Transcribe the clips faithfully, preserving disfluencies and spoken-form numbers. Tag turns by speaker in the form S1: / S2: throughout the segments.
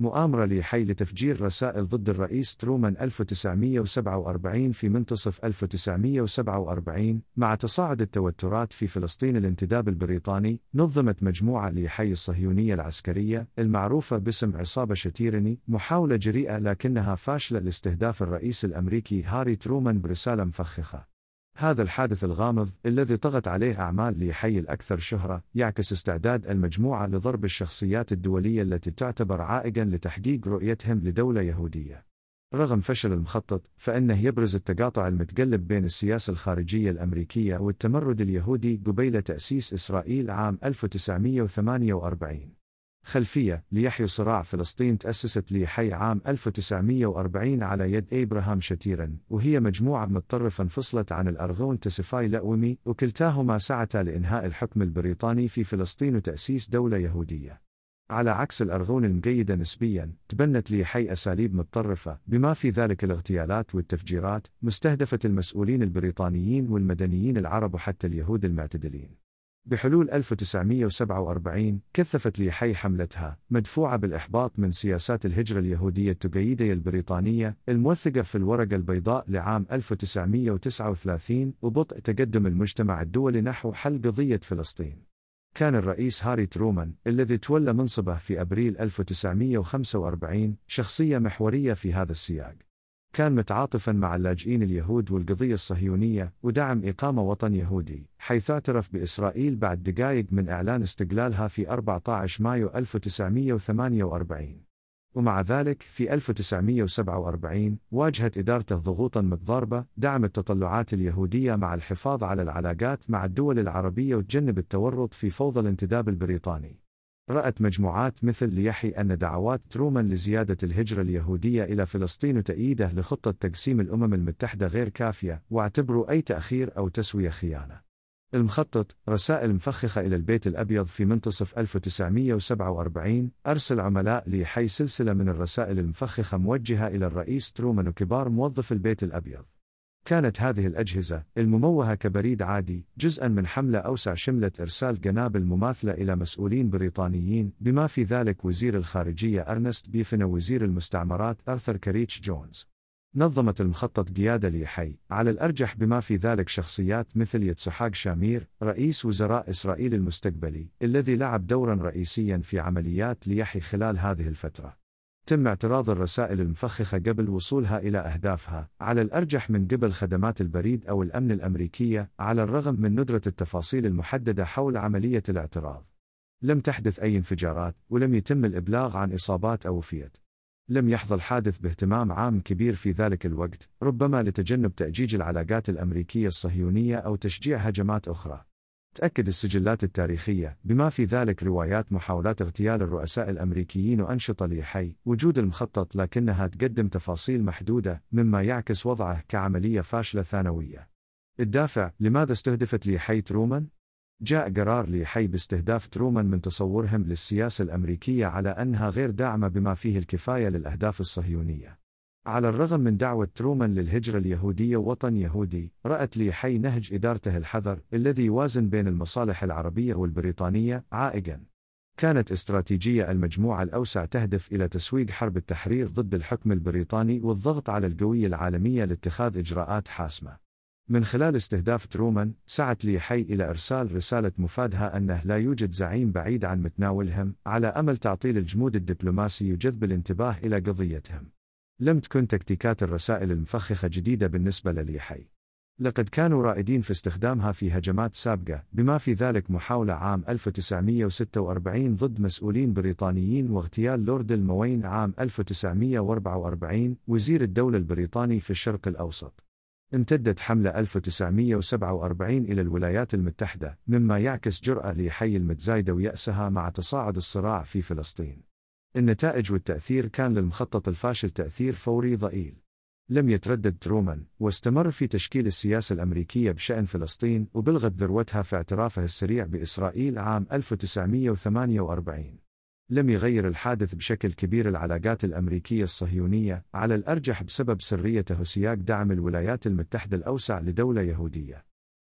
S1: مؤامرة ليحيى لتفجير رسائل ضد الرئيس ترومان ألف وتسعمئة وسبعة وأربعين في منتصف ألف وتسعمئة وسبعة وأربعين. مع تصاعد التوترات في فلسطين الانتداب البريطاني، نظمت مجموعة ليحيى الصهيونية العسكرية المعروفة باسم عصابة شتيرني محاولة جريئة لكنها فاشلة لاستهداف الرئيس الأمريكي هاري ترومان برسالة مفخخة. هذا الحادث الغامض الذي طغت عليه أعمال ليحيى الأكثر شهرة يعكس استعداد المجموعة لضرب الشخصيات الدولية التي تعتبر عائقاً لتحقيق رؤيتهم لدولة يهودية. رغم فشل المخطط، فإنه يبرز التقاطع المتقلب بين السياسة الخارجية الأمريكية والتمرد اليهودي قبيل تأسيس إسرائيل عام ألف وتسعمئة وثمانية وأربعين. خلفية: ليحيى صراع فلسطين تأسست ليحيى عام ألف وتسعمئة وأربعين على يد إبراهام شتيرن، وهي مجموعة متطرفة انفصلت عن الأرغون تسفاي لأومي، وكلتاهما سعتا لإنهاء الحكم البريطاني في فلسطين وتأسيس دولة يهودية. على عكس الأرغون المقيدة نسبياً، تبنت ليحيى أساليب متطرفة بما في ذلك الاغتيالات والتفجيرات، مستهدفة المسؤولين البريطانيين والمدنيين العرب وحتى اليهود المعتدلين. بحلول ألف وتسعمئة وسبعة وأربعين، كثفت ليحيى حملتها، مدفوعة بالإحباط من سياسات الهجرة اليهودية التقييدية البريطانية، الموثقة في الورقة البيضاء لعام ألف وتسعمئة وتسعة وثلاثين، وبطء تقدم المجتمع الدولي نحو حل قضية فلسطين. كان الرئيس هاري ترومان، الذي تولى منصبه في أبريل ألف وتسعمئة وخمسة وأربعين، شخصية محورية في هذا السياق. كان متعاطفاً مع اللاجئين اليهود والقضية الصهيونية، ودعم إقامة وطن يهودي، حيث اعترف بإسرائيل بعد دقائق من إعلان استقلالها في أربعة عشر مايو ألف وتسعمئة وثمانية وأربعين. ومع ذلك، في ألف وتسعمئة وسبعة وأربعين، واجهت إدارته ضغوطاً متضاربة: دعم التطلعات اليهودية مع الحفاظ على العلاقات مع الدول العربية وتجنب التورط في فوضى الانتداب البريطاني. رأت مجموعات مثل ليحيى أن دعوات ترومان لزيادة الهجرة اليهودية إلى فلسطين وتأييده لخطة تقسيم الأمم المتحدة غير كافية، واعتبروا أي تأخير أو تسوية خيانة. المخطط: رسائل مفخخة إلى البيت الأبيض. في منتصف ألف وتسعمئة وسبعة وأربعين، أرسل عملاء ليحيى سلسلة من الرسائل المفخخة موجهة إلى الرئيس ترومان وكبار موظف البيت الأبيض. كانت هذه الأجهزة، المموهة كبريد عادي، جزءاً من حملة أوسع شملت إرسال قنابل مماثلة إلى مسؤولين بريطانيين، بما في ذلك وزير الخارجية أرنست بيفن ووزير المستعمرات أرثر كاريتش جونز. نظمت المخطط قيادة ليحيى، على الأرجح بما في ذلك شخصيات مثل يتسحاق شامير، رئيس وزراء إسرائيل المستقبلي، الذي لعب دوراً رئيسياً في عمليات ليحيى خلال هذه الفترة. تم اعتراض الرسائل المفخخة قبل وصولها إلى أهدافها، على الأرجح من قبل خدمات البريد أو الأمن الأمريكية، على الرغم من ندرة التفاصيل المحددة حول عملية الاعتراض. لم تحدث أي انفجارات، ولم يتم الإبلاغ عن إصابات أو وفيات. لم يحظى الحادث باهتمام عام كبير في ذلك الوقت، ربما لتجنب تأجيج العلاقات الأمريكية الصهيونية أو تشجيع هجمات أخرى. تأكد السجلات التاريخية، بما في ذلك روايات محاولات اغتيال الرؤساء الأمريكيين وأنشطة ليحيى، وجود المخطط لكنها تقدم تفاصيل محدودة، مما يعكس وضعه كعملية فاشلة ثانوية. الدافع: لماذا استهدفت ليحيى ترومان؟ جاء قرار ليحيى باستهداف ترومان من تصورهم للسياسة الأمريكية على أنها غير داعمة بما فيه الكفاية للأهداف الصهيونية. على الرغم من دعوة ترومان للهجرة اليهودية ووطن يهودي، رأت ليحيى نهج إدارته الحذر، الذي يوازن بين المصالح العربية والبريطانية، عائقاً. كانت استراتيجية المجموعة الأوسع تهدف إلى تسويق حرب التحرير ضد الحكم البريطاني والضغط على القوية العالمية لاتخاذ إجراءات حاسمة. من خلال استهداف ترومان، سعت ليحيى إلى إرسال رسالة مفادها أنه لا يوجد زعيم بعيد عن متناولهم، على أمل تعطيل الجمود الدبلوماسي وجذب الانتباه إلى قضيتهم. لم تكن تكتيكات الرسائل المفخخة جديدة بالنسبة لليحيى. لقد كانوا رائدين في استخدامها في هجمات سابقة، بما في ذلك محاولة عام ألف وتسعمئة وستة وأربعين ضد مسؤولين بريطانيين، واغتيال لورد الموين عام ألف وتسعمئة وأربعة وأربعين، وزير الدولة البريطاني في الشرق الأوسط. امتدت حملة ألف وتسعمئة وسبعة وأربعين إلى الولايات المتحدة، مما يعكس جرأة ليحيى المتزايدة ويأسها مع تصاعد الصراع في فلسطين. النتائج والتأثير: كان للمخطط الفاشل تأثير فوري ضئيل. لم يتردد ترومان، واستمر في تشكيل السياسة الأمريكية بشأن فلسطين، وبلغت ذروتها في اعترافه السريع بإسرائيل عام ألف وتسعمئة وثمانية وأربعين. لم يغير الحادث بشكل كبير العلاقات الأمريكية الصهيونية، على الأرجح بسبب سريته وسياق دعم الولايات المتحدة الأوسع لدولة يهودية.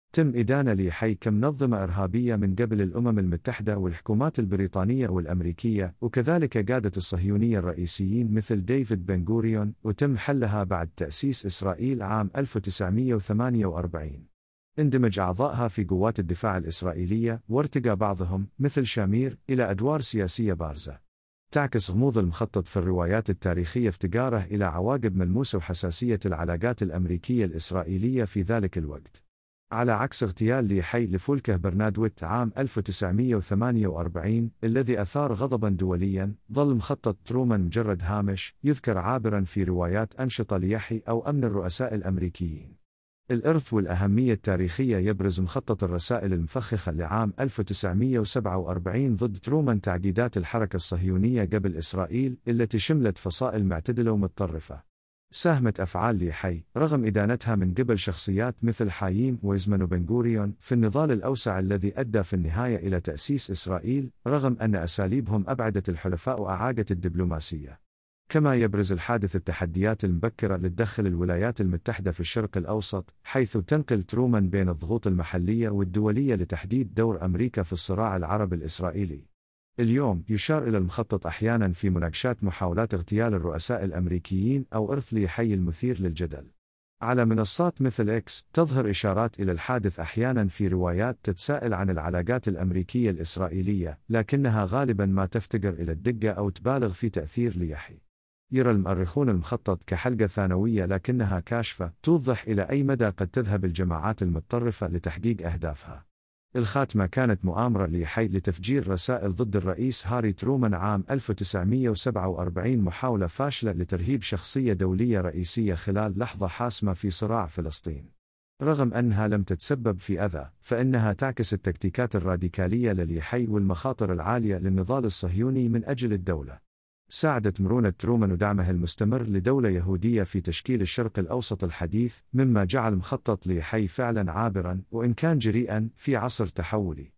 S1: تم إدانة ليحيى كمنظمة إرهابية من قبل الأمم المتحدة والحكومات البريطانية والأمريكية، وكذلك قادة الصهيونية الرئيسيين مثل ديفيد بن غوريون، وتم حلها بعد تأسيس إسرائيل عام ألف وتسعمئة وثمانية وأربعين. اندمج أعضائها في قوات الدفاع الإسرائيلية، وارتقى بعضهم مثل شامير إلى أدوار سياسية بارزة. تعكس غموض المخطط في الروايات التاريخية افتقاره إلى عواقب ملموسة وحساسية العلاقات الأمريكية الإسرائيلية في ذلك الوقت. على عكس اغتيال ليحيى لفولكه برنادويت عام ألف وتسعمئة وثمانية وأربعين الذي أثار غضبا دوليا، ظل مخطط ترومان مجرد هامش يذكر عابرا في روايات أنشطة ليحيى أو أمن الرؤساء الأمريكيين. الإرث والأهمية التاريخية يبرز مخطط الرسائل المفخخة لعام ألف وتسعمئة وسبعة وأربعين ضد ترومان تعقيدات الحركة الصهيونية قبل إسرائيل التي شملت فصائل معتدلة ومتطرفة. ساهمت أفعال ليحيى رغم إدانتها من قبل شخصيات مثل حايم ويزمان وبن غوريون في النضال الأوسع الذي أدى في النهاية إلى تأسيس إسرائيل، رغم أن أساليبهم أبعدت الحلفاء وأعاقت الدبلوماسية. كما يبرز الحادث التحديات المبكرة لتدخل الولايات المتحدة في الشرق الأوسط، حيث تنقل ترومان بين الضغوط المحلية والدولية لتحديد دور أمريكا في الصراع العربي الإسرائيلي. اليوم يشار إلى المخطط أحيانا في مناقشات محاولات اغتيال الرؤساء الأمريكيين أو إرث ليحيى المثير للجدل. على منصات مثل إكس تظهر إشارات إلى الحادث أحيانا في روايات تتساءل عن العلاقات الأمريكية الإسرائيلية، لكنها غالبا ما تفتقر إلى الدقة أو تبالغ في تأثير ليحيى. يرى المؤرخون المخطط كحلقة ثانوية لكنها كاشفة توضح إلى أي مدى قد تذهب الجماعات المتطرفة لتحقيق أهدافها. الخاتمة كانت مؤامرة ليحيى لتفجير رسائل ضد الرئيس هاري ترومان عام ألف وتسعمئة وسبعة وأربعين، محاولة فاشلة لترهيب شخصية دولية رئيسية خلال لحظة حاسمة في صراع فلسطين. رغم أنها لم تتسبب في أذى، فإنها تعكس التكتيكات الراديكالية لليحيى والمخاطر العالية للنضال الصهيوني من أجل الدولة. ساعدت مرونة ترومان ودعمه المستمر لدولة يهودية في تشكيل الشرق الأوسط الحديث، مما جعل مخطط ليحيى فعلا عابرا وإن كان جريئا في عصر تحولي.